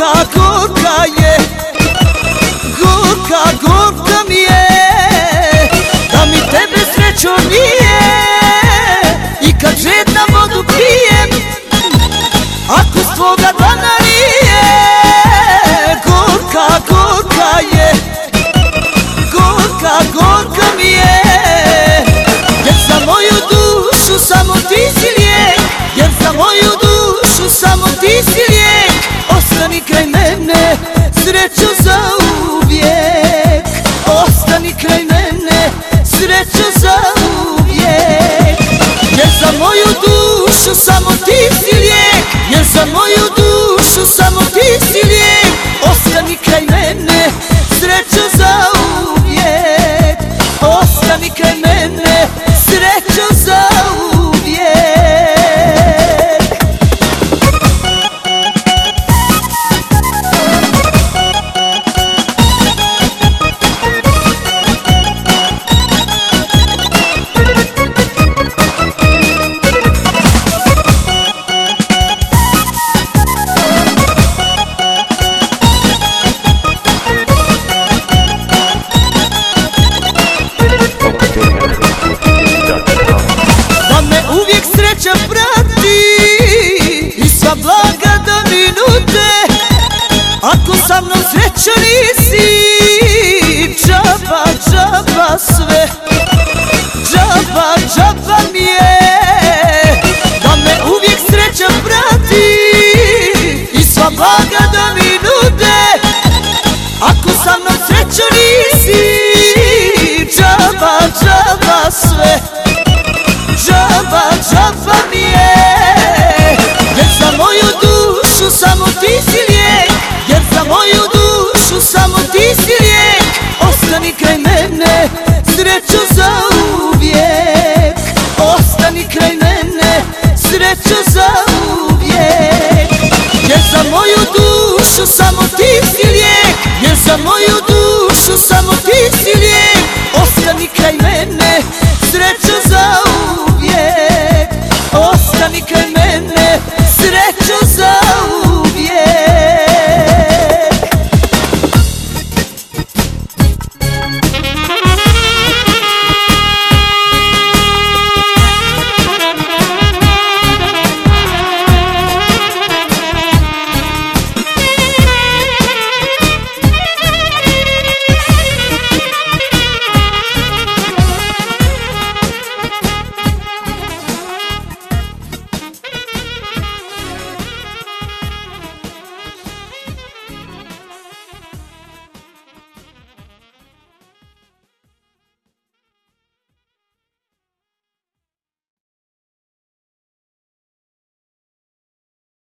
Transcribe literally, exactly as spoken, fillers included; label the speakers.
Speaker 1: gorka, gorka je, gorka, gorka mi je, da mi tebe srećo nije. I kad žedna vodu pijem, ako s tvoga dlana nije. Gorka, gorka je, gorka, gorka mi je, jer za moju dušu samo ti si lijek, jer za moju dušu samo ti si lijek. Ostani kraj mene, srećo za uvijek. Ostani kraj mene, srećo za uvijek. Jer za moju dušu samo ti si lijek, jer za moju dušu samo ti si lijek. Ostani kraj mene, srećo za uvijek. Ostani kraj mene, srećo za uvijek. Uvijek sreća prati i sva blaga do minute. Ako sa mnom sreća nisi, džaba, džaba sve, džaba, džaba mi je. Da me uvijek sreća prati i sva blaga do minute. Ako sa mnom sreća nisi, džaba, džaba sve, džaba, džaba mi je. Jer za moju dušu samo ti si lijek, jer za moju dušu samo ti si lijek. Ostani kraj mene, srećo za uvijek. Ostani kraj mene, srećo za uvijek. Jer za moju dušu samo ti si lijek, jer za moju